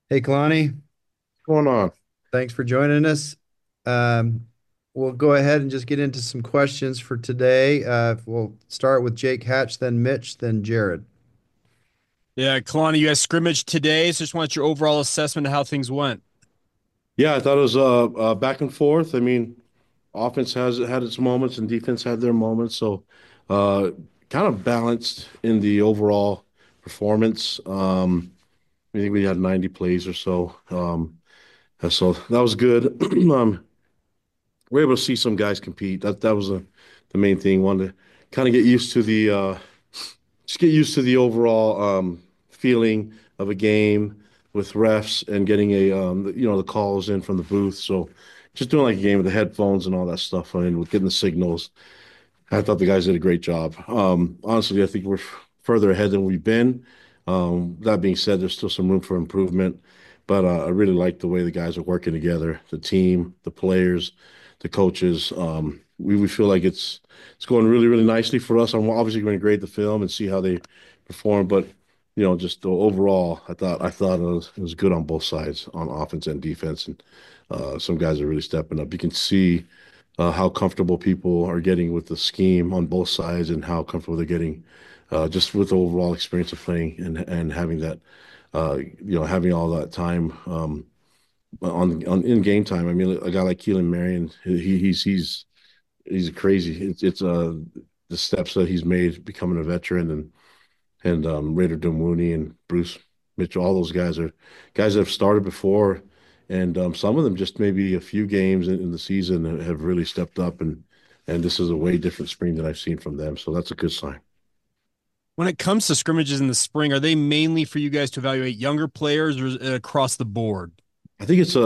Hey, Kalani, Going on? thanks for joining us. Um, we'll go ahead and just get into some questions for today. We'll start with Jake Hatch, then Mitch, then Jared. Yeah, Kalani, you guys scrimmaged today, so just want your overall assessment of how things went. Yeah, I thought it was back and forth. I mean, offense has had its moments and defense had their moments, so uh, kind of balanced in the overall performance. I think we had 90 plays or so, so that was good. We're able to see some guys compete. That was the main thing. Wanted to kind of get used to the just get used to the overall feeling of a game with refs and getting the calls in from the booth. So just doing like a game with the headphones and all that stuff and with getting the signals. I thought the guys did a great job. Honestly, I think we're further ahead than we've been. That being said, there's still some room for improvement, but I really like the way the guys are working together, the team, the players, the coaches. We feel like it's going really, really nicely for us. I'm obviously going to grade the film and see how they perform, but just overall, I thought it was good on both sides, on offense and defense, and some guys are really stepping up. You can see how comfortable people are getting with the scheme on both sides and how comfortable they're getting just with the overall experience of playing and having that having all that time on in game time. I mean, a guy like Keelan Marion, he's crazy. It's the steps that he's made becoming a veteran and Raider Dumwuni and Bruce Mitchell, all those guys are guys that have started before, and some of them just maybe a few games in the season have really stepped up, and this is a way different spring than I've seen from them. So that's a good sign. When it comes to scrimmages in the spring, are they mainly for you guys to evaluate younger players or is it across the board? I think it's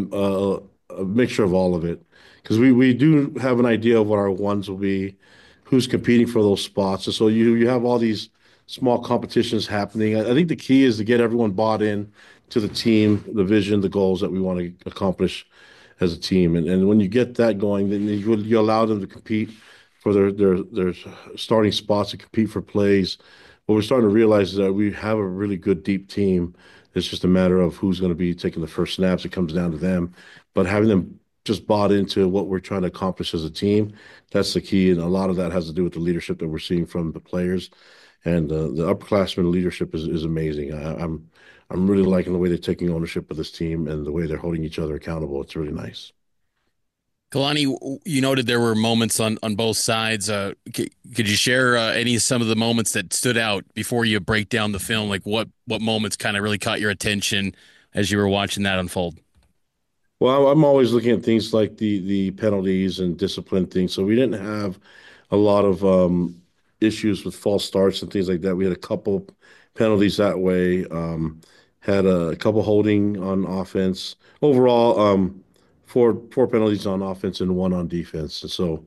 a mixture of all of it because we do have an idea of what our ones will be, who's competing for those spots. And so you have all these small competitions happening. I think the key is to get everyone bought in to the team, the vision, the goals that we want to accomplish as a team. And when you get that going, then you allow them to compete for their starting spots and compete for plays. What we're starting to realize is that we have a really good deep team. It's just a matter of who's going to be taking the first snaps. It comes down to them. But having them just bought into what we're trying to accomplish as a team, that's the key. And a lot of that has to do with the leadership that we're seeing from the players. And the upperclassmen leadership is amazing. I'm really liking the way they're taking ownership of this team and the way they're holding each other accountable. It's really nice. Kalani, you noted there were moments on both sides. Could you share some of the moments that stood out before you break down the film? Like what moments kind of really caught your attention as you were watching that unfold? Well, I'm always looking at things like the penalties and discipline things. So we didn't have a lot of issues with false starts and things like that. We had a couple penalties that way. Had a couple holding on offense. Overall, four penalties on offense and one on defense. And so,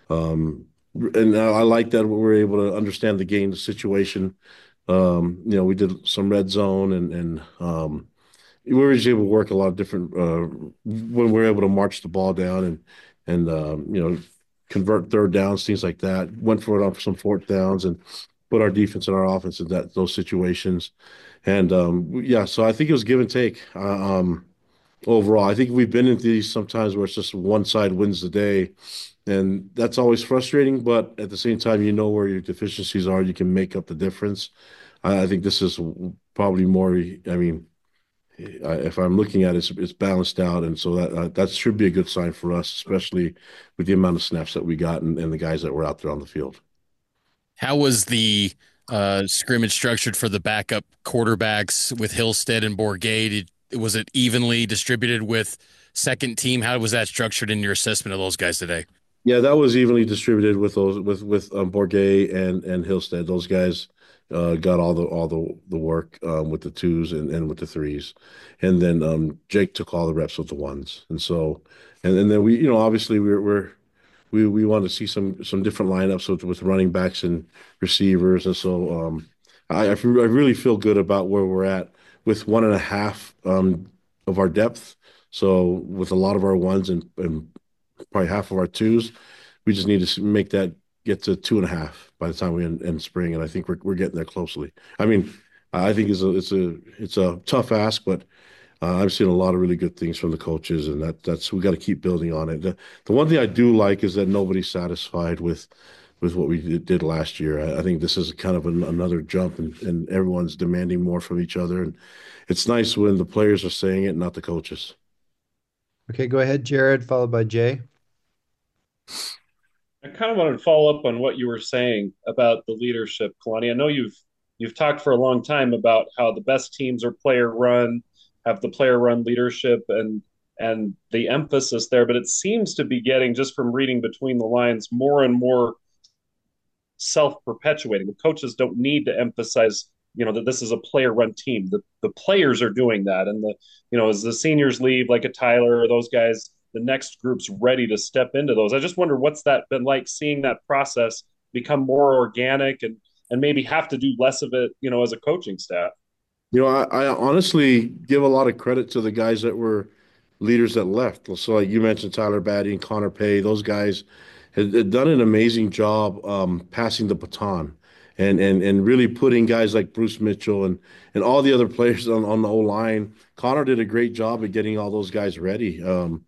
and I like that we were able to understand the game, the situation. We did some red zone and we were just able to work a lot of different when we were able to march the ball down and convert third downs, things like that. Went for it on some fourth downs and put our defense and our offense in those situations. And yeah, so I think it was give and take. Overall, I think we've been in these sometimes where it's just one side wins the day, and that's always frustrating. But at the same time, you know where your deficiencies are, you can make up the difference. I think this is probably more. I mean, if I'm looking at it, it's balanced out, and so that should be a good sign for us, especially with the amount of snaps that we got and the guys that were out there on the field. How was the scrimmage structured for the backup quarterbacks with Hillstead and Bourget? Was it evenly distributed with second team? How was that structured in your assessment of those guys today? Yeah, that was evenly distributed with those with Bourget and Hillstead. Those guys got all the work with the twos and with the threes, and then Jake took all the reps with the ones, and so and then we obviously we want to see some different lineups with running backs and receivers, and so I really feel good about where we're at with one and a half of our depth. So with a lot of our ones and probably half of our twos, we just need to make that get to two and a half by the time we end spring, and I think we're getting there closely. I mean, I think it's a tough ask, but I've seen a lot of really good things from the coaches, and that's we got to keep building on it. The one thing I do like is that nobody's satisfied with what we did last year. I think this is kind of another jump, and everyone's demanding more from each other, and it's nice when the players are saying it, not the coaches. Okay, go ahead, Jared, followed by Jay. I kind of wanted to follow up on what you were saying about the leadership, Kalani. I know you've talked for a long time about how the best teams are player run, have the player run leadership and the emphasis there, but it seems to be getting, just from reading between the lines, more and more self-perpetuating. The coaches don't need to emphasize, that this is a player-run team. The players are doing that, and as the seniors leave, like a Tyler or those guys, the next group's ready to step into those. I just wonder what's that been like, seeing that process become more organic and maybe have to do less of it, as a coaching staff. I honestly give a lot of credit to the guys that were leaders that left. So, like you mentioned, Tyler Batty and Connor Pay, those guys had done an amazing job passing the baton and really putting guys like Bruce Mitchell and all the other players on the O line. Connor did a great job at getting all those guys ready.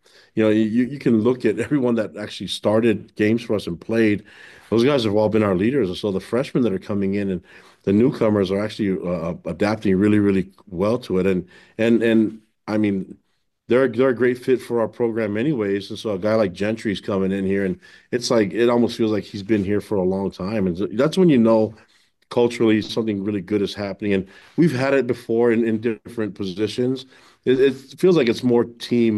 You can look at everyone that actually started games for us and played. Those guys have all been our leaders. And so the freshmen that are coming in and the newcomers are actually adapting really, really well to it. And I mean, they're a great fit for our program anyways. And so a guy like Gentry's coming in here, and it's like it almost feels like he's been here for a long time. And that's when you know culturally something really good is happening. And we've had it before in different positions. It feels like it's more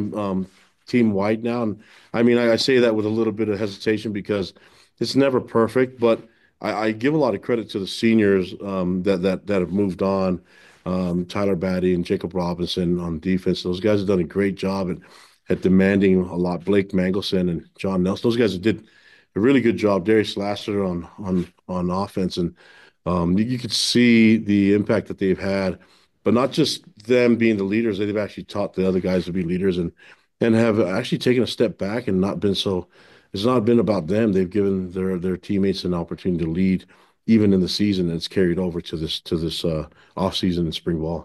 team wide now. And I mean, I say that with a little bit of hesitation because it's never perfect, but I give a lot of credit to the seniors that have moved on. Tyler Batty and Jacob Robinson on defense. Those guys have done a great job at demanding a lot. Blake Mangelson and John Nelson. Those guys did a really good job. Darius Lasser on offense, and you could see the impact that they've had. But not just them being the leaders, they've actually taught the other guys to be leaders and have actually taken a step back and not been so. It's not been about them. They've given their teammates an opportunity to lead, even in the season. And it's carried over to this off season and spring ball.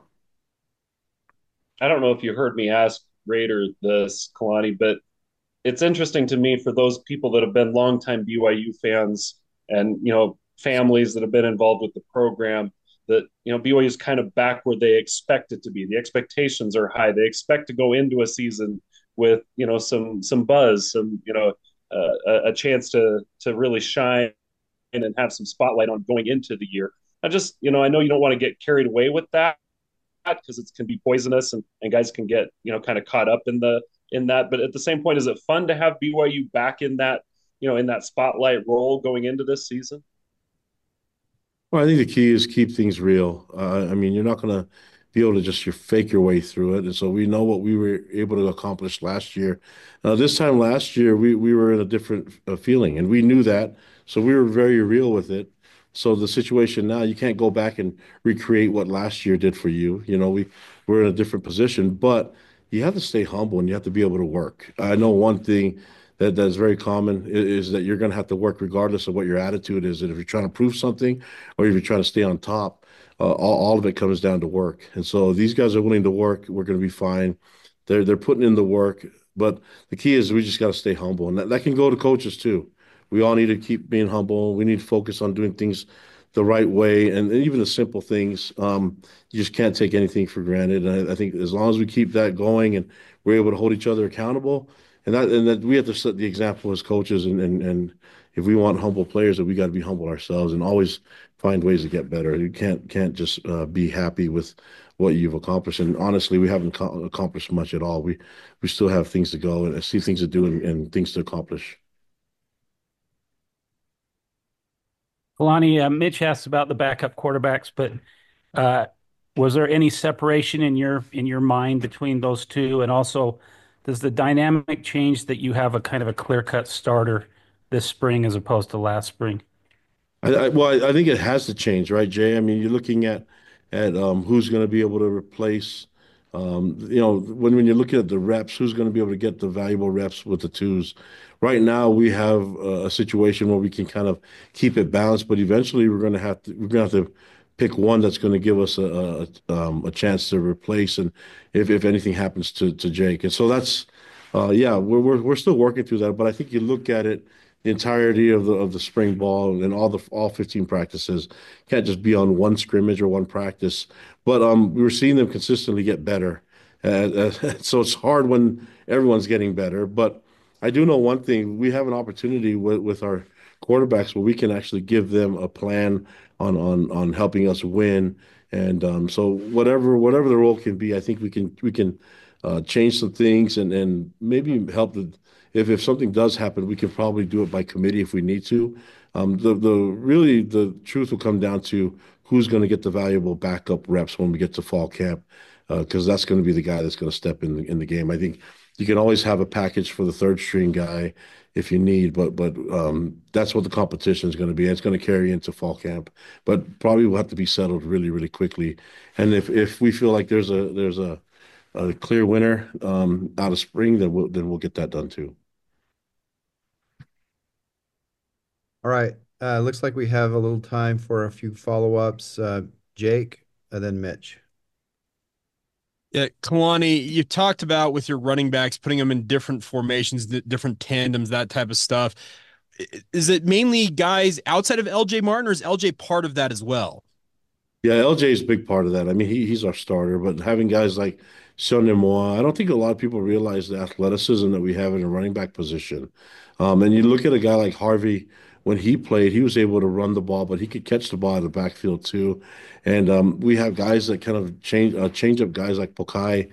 I don't know if you heard me ask Raider this, Kalani, but it's interesting to me, for those people that have been longtime BYU fans and families that have been involved with the program, that BYU is kind of back where they expect it to be. The expectations are high. They expect to go into a season with some buzz, some a chance to really shine and have some spotlight on going into the year. I know you don't want to get carried away with that because it can be poisonous and guys can get kind of caught up in that. But at the same point, is it fun to have BYU back in that in that spotlight role going into this season? Well, I think the key is keep things real. I mean, you're not going to be able to just fake your way through it. And so we know what we were able to accomplish last year. This time last year, we were in a different feeling, and we knew that. So we were very real with it. So the situation now, you can't go back and recreate what last year did for you. We're in a different position, but you have to stay humble and you have to be able to work. I know one thing that's very common is that you're going to have to work regardless of what your attitude is. And if you're trying to prove something or if you're trying to stay on top, all of it comes down to work. And so these guys are willing to work. We're going to be fine. They're putting in the work, but the key is we just got to stay humble, and that can go to coaches too. We all need to keep being humble. We need to focus on doing things the right way, and even the simple things. You just can't take anything for granted. And I think as long as we keep that going and we're able to hold each other accountable, and that we have to set the example as coaches, and if we want humble players, that we got to be humble ourselves and always find ways to get better. You can't just be happy with what you've accomplished. And honestly, we haven't accomplished much at all. We still have things to go and see things to do and things to accomplish. Kalani, Mitch asked about the backup quarterbacks, but uh, was there any separation in your mind between those two? And also, does the dynamic change that you have a kind of a clear-cut starter this spring as opposed to last spring? Well, I think it has to change, right, Jay? I mean, you're looking at who's going to be able to replace. When you're looking at the reps, who's going to be able to get the valuable reps with the twos? Right now, we have a situation where we can kind of keep it balanced, but eventually we're going to have to pick one that's going to give us a chance to replace, and if anything happens to Jake. And so that's yeah, we're still working through that. But I think you look at it, the entirety of the spring ball and all 15 practices can't just be on one scrimmage or one practice. But we were seeing them consistently get better. So it's hard when everyone's getting better. But I do know one thing: we have an opportunity with our quarterbacks where we can actually give them a plan on helping us win. And so whatever the role can be, I think we can change some things and maybe help the if something does happen, we can probably do it by committee if we need to. The really the truth will come down to who's going to get the valuable backup reps when we get to fall camp, because that's going to be the guy that's going to step in the game. I think you can always have a package for the third string guy if you need, but that's what the competition is going to be. It's going to carry into fall camp, but probably will have to be settled really quickly. And if we feel like there's a clear winner out of spring, then we'll get that done too. All right. Looks like we have a little time for a few follow-ups. Jake, and then Mitch. Yeah, Kalani, you talked about with your running backs, putting them in different formations, different tandems, that type of stuff. Is it mainly guys outside of LJ Martin, or is LJ part of that as well? Yeah, LJ is a big part of that. I mean, he's our starter, but having guys like Son Moore, I don't think a lot of people realize the athleticism that we have in a running back position. And you look at a guy like Harvey, when he played, he was able to run the ball, but he could catch the ball in the backfield too. And we have guys that kind of change up guys like Pokai,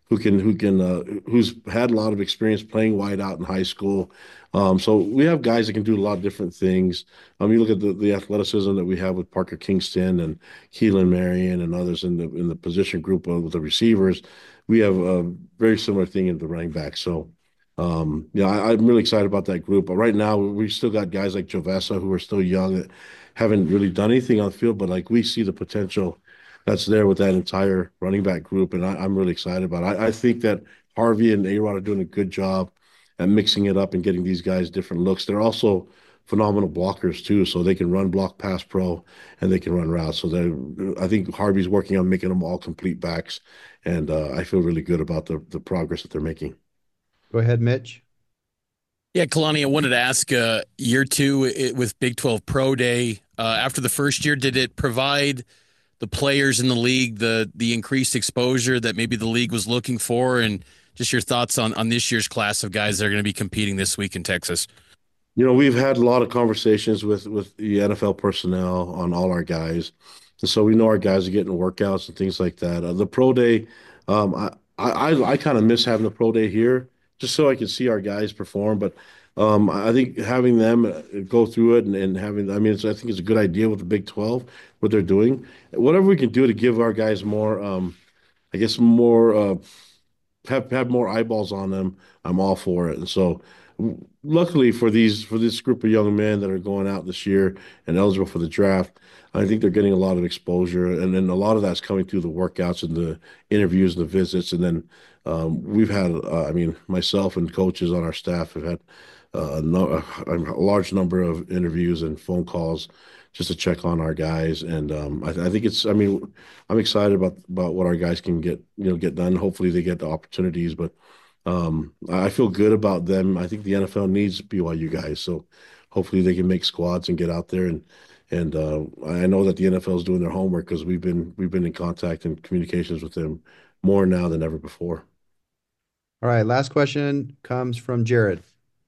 who's had a lot of experience playing wide out in high school. So we have guys that can do a lot of different things. You look at the athleticism that we have with Parker Kingston and Keelan Marion and others in the position group with the receivers. We have a very similar thing in the running back. So yeah, I'm really excited about that group. But right now, we still got guys like Jovessa who are still young that haven't really done anything on the field, but like we see the potential that's there with that entire running back group, and I'm really excited about it. I think that Harvey and A-Rod are doing a good job at mixing it up and getting these guys different looks. They're also phenomenal blockers too, so they can run block, pass pro, and they can run routes. So I think Harvey's working on making them all complete backs, and I feel really good about the progress that they're making. Go ahead, Mitch. Yeah, Kalani, I wanted to ask year two with Big 12 Pro Day. After the first year, did it provide the players in the league the increased exposure that maybe the league was looking for? And just your thoughts on this year's class of guys that are going to be competing this week in Texas. We've had a lot of conversations with the NFL personnel on all our guys, and so we know our guys are getting workouts and things like that. The pro day, I kind of miss having the pro day here just so I can see our guys perform. But I think having them go through it and having, I mean, I think it's a good idea with the Big 12 what they're doing. Whatever we can do to give our guys more, I guess more. Have more eyeballs on them, I'm all for it. And so, luckily for this group of young men that are going out this year and eligible for the draft, I think they're getting a lot of exposure, and then a lot of that's coming through the workouts and the interviews and the visits. And then we've had, I mean, myself and coaches on our staff have had a large number of interviews and phone calls just to check on our guys. And I think I mean, I'm excited about what our guys can get done. Hopefully they get the opportunities, but I feel good about them. I think the NFL needs BYU guys, so hopefully they can make squads and get out there. And I know that the NFL is doing their homework because we've been in contact and communications with them more now than ever before. All right, last question comes from Jared.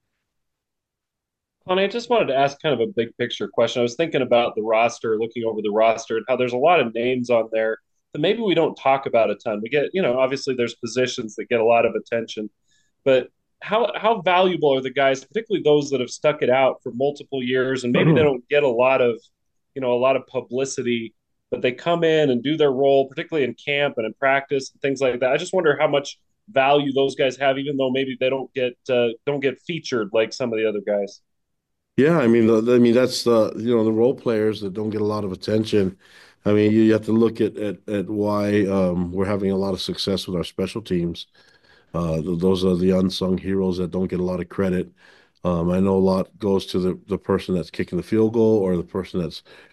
Connie, I just wanted to ask kind of a big picture question. I was thinking about the roster, looking over the roster, and how there's a lot of names on there that maybe we don't talk about a ton. We get, obviously there's positions that get a lot of attention, but how valuable are the guys, particularly those that have stuck it out for multiple years, and maybe they don't get a lot of publicity, but they come in and do their role, particularly in camp and in practice and things like that. I just wonder how much value those guys have, even though maybe they don't get featured like some of the other guys. Yeah, I mean that's the role players that don't get a lot of attention. I mean, you have to look at why we're having a lot of success with our special teams. Those are the unsung heroes that don't get a lot of credit. I know a lot goes to the person that's kicking the field goal or the person that's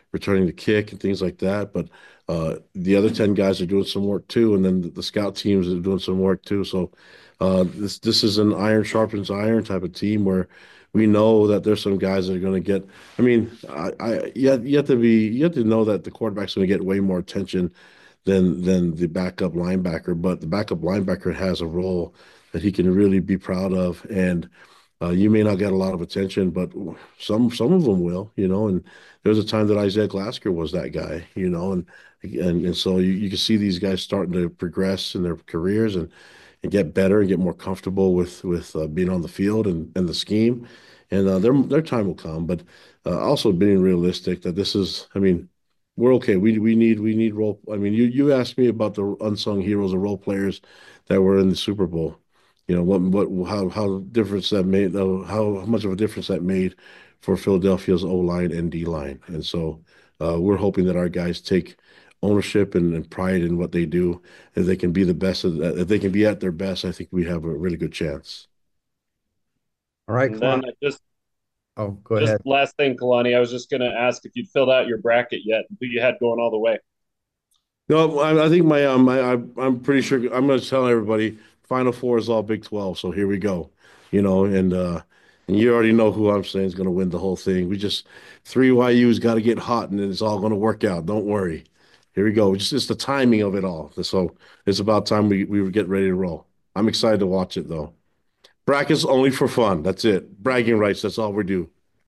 returning the kick and things like that. But the other 10 guys are doing some work too, and then the scout teams are doing some work too. So this is an iron sharpens iron type of team where we know that there's some guys that are going to get. I mean, you have to know that the quarterback's going to get way more attention than the backup linebacker, but the backup linebacker has a role that he can really be proud of, and you may not get a lot of attention, but some of them will, And there was a time that Isaiah Glasker was that guy, and so you can see these guys starting to progress in their careers and get better and get more comfortable with being on the field and the scheme, and their time will come. But also being realistic that this is, I mean, we're okay. We need role. I mean, you asked me about the unsung heroes or role players that were in the Super Bowl. How difference that made, how much of a difference that made for Philadelphia's O line and D line. And so we're hoping that our guys take ownership and pride in what they do. If they can be the best of that, if they can be at their best, I think we have a really good chance. All right, And then Oh, go just ahead. last thing, Kalani, I was just going to ask if you'd filled out your bracket yet, who you had going all the way. No, I think I'm pretty sure I'm going to tell everybody Final Four is all Big 12. So here we go, and you already know who I'm saying is going to win the whole thing. We just three YU's got to get hot, and it's all going to work out. Don't worry. Here we go. It's the timing of it all. So it's about time we get ready to roll. I'm excited to watch it though. Brackets only for fun. That's it. Bragging rights. That's all we do.